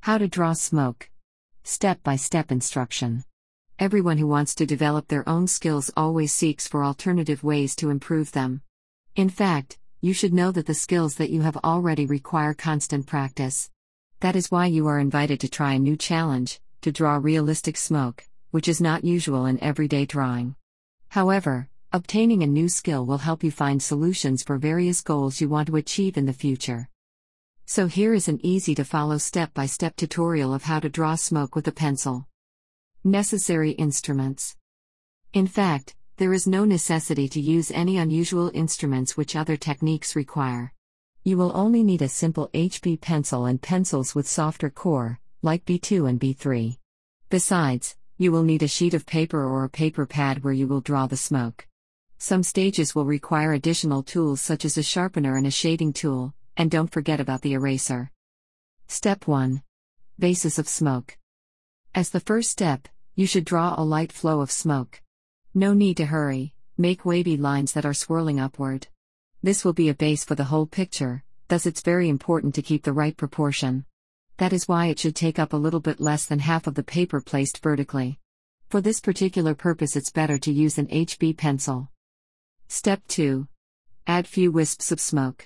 How to draw smoke. Step-by-step instruction. Everyone who wants to develop their own skills always seeks for alternative ways to improve them. In fact, you should know that the skills that you have already require constant practice. That is why you are invited to try a new challenge, to draw realistic smoke, which is not usual in everyday drawing. However, obtaining a new skill will help you find solutions for various goals you want to achieve in the future. So here is an easy-to-follow step-by-step tutorial of how to draw smoke with a pencil. Necessary instruments. In fact, there is no necessity to use any unusual instruments which other techniques require. You will only need a simple HB pencil and pencils with softer core, like B2 and B3. Besides, you will need a sheet of paper or a paper pad where you will draw the smoke. Some stages will require additional tools such as a sharpener and a shading tool, and don't forget about the eraser. Step 1. Basis of smoke. As the first step, you should draw a light flow of smoke. No need to hurry, make wavy lines that are swirling upward. This will be a base for the whole picture, thus it's very important to keep the right proportion. That is why it should take up a little bit less than half of the paper placed vertically. For this particular purpose it's better to use an HB pencil. Step 2. Add few wisps of smoke.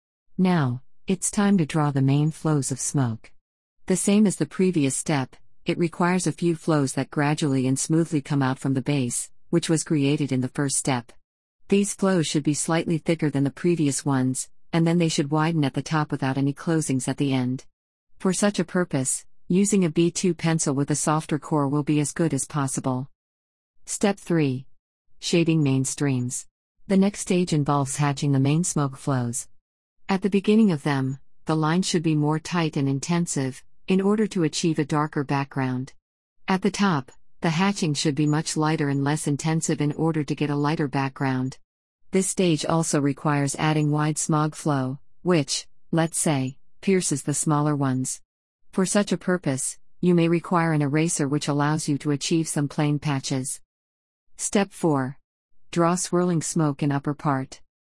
Now, it's time to draw the main flows of smoke. The same as the previous step, it requires a few flows that gradually and smoothly come out from the base, which was created in the first step. These flows should be slightly thicker than the previous ones, and then they should widen at the top without any closings at the end. For such a purpose, using a B2 pencil with a softer core will be as good as possible. Step 3. Shading main streams. The next stage involves hatching the main smoke flows. At the beginning of them, the line should be more tight and intensive, in order to achieve a darker background. At the top, the hatching should be much lighter and less intensive in order to get a lighter background. This stage also requires adding wide smog flow, which, let's say, pierces the smaller ones. For such a purpose, you may require an eraser which allows you to achieve some plain patches. Step 4. Draw swirling smoke in upper part.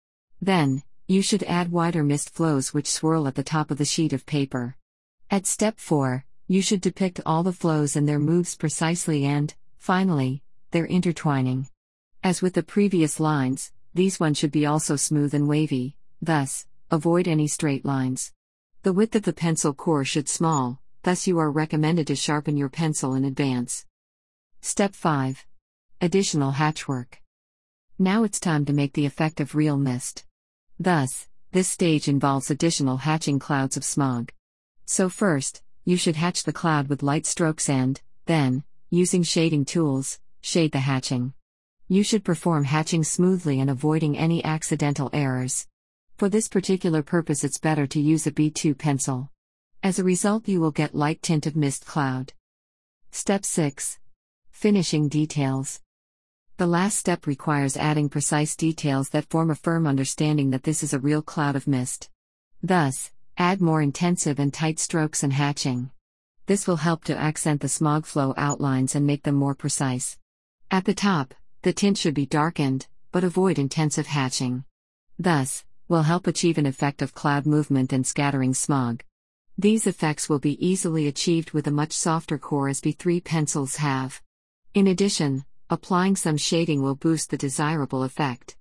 Then, you should add wider mist flows which swirl at the top of the sheet of paper. At step 4, you should depict all the flows and their moves precisely and, finally, their intertwining. As with the previous lines, these ones should be also smooth and wavy, thus, avoid any straight lines. The width of the pencil core should small, thus you are recommended to sharpen your pencil in advance. Step 5. Additional hatchwork. Now it's time to make the effect of real mist. Thus, this stage involves additional hatching clouds of smog. So first, you should hatch the cloud with light strokes and, then, using shading tools, shade the hatching. You should perform hatching smoothly and avoiding any accidental errors. For this particular purpose it's better to use a B2 pencil. As a result you will get light tint of mist cloud. Step 6. Finishing details. The last step requires adding precise details that form a firm understanding that this is a real cloud of mist. Thus, add more intensive and tight strokes and hatching. This will help to accent the smog flow outlines and make them more precise. At the top, the tint should be darkened, but avoid intensive hatching. Thus, will help achieve an effect of cloud movement and scattering smog. These effects will be easily achieved with a much softer core as B3 pencils have. In addition, applying some shading will boost the desirable effect.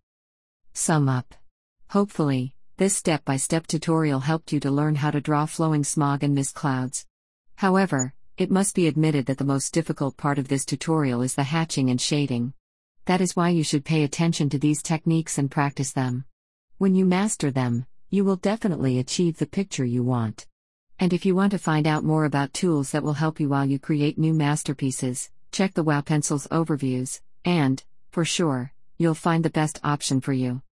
Sum up. Hopefully, this step-by-step tutorial helped you to learn how to draw flowing smog and mist clouds. However, it must be admitted that the most difficult part of this tutorial is the hatching and shading. That is why you should pay attention to these techniques and practice them. When you master them, you will definitely achieve the picture you want. And if you want to find out more about tools that will help you while you create new masterpieces, check the WOW Pencils overviews, and, for sure, you'll find the best option for you.